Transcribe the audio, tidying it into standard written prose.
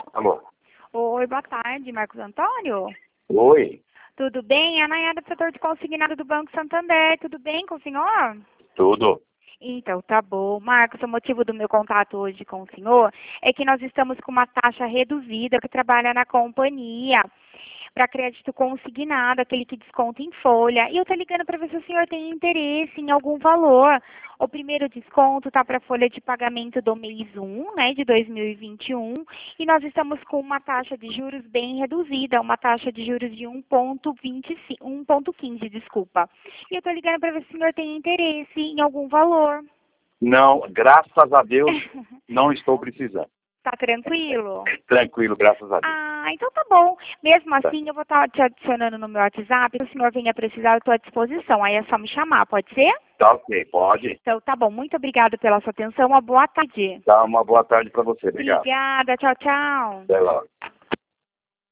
Alô? Oi, boa tarde, Marcos Antônio. Oi, Tudo bem? É a Nayara do setor de consignado do Banco Santander. Tudo bem com o senhor? tudo? Então, tá bom. Marcos, o motivo do meu contato hoje com o senhor é que nós estamos com uma taxa reduzida que trabalha na companhia para crédito consignado, aquele que desconta em folha. E eu tô ligando para ver se o senhor tem interesse em algum valor. O primeiro desconto tá para a folha de pagamento do mês 1, né, de 2021, e nós estamos com uma taxa de juros bem reduzida, uma taxa de juros de 1,25, 1,15, desculpa. E eu tô ligando para ver se o senhor tem interesse em algum valor. Não, graças a Deus, não estou precisando. Tá tranquilo? Tranquilo, graças a Deus. Ah, então tá bom. Mesmo Tá, assim, eu vou estar te adicionando no meu WhatsApp. Se o senhor venha precisar, eu estou à disposição. Aí é só me chamar, pode ser? tá ok, pode. Então tá bom. Muito obrigada pela sua atenção. Uma boa tarde. Dá uma boa tarde para você. Obrigado. Obrigada. Tchau, tchau. Até logo.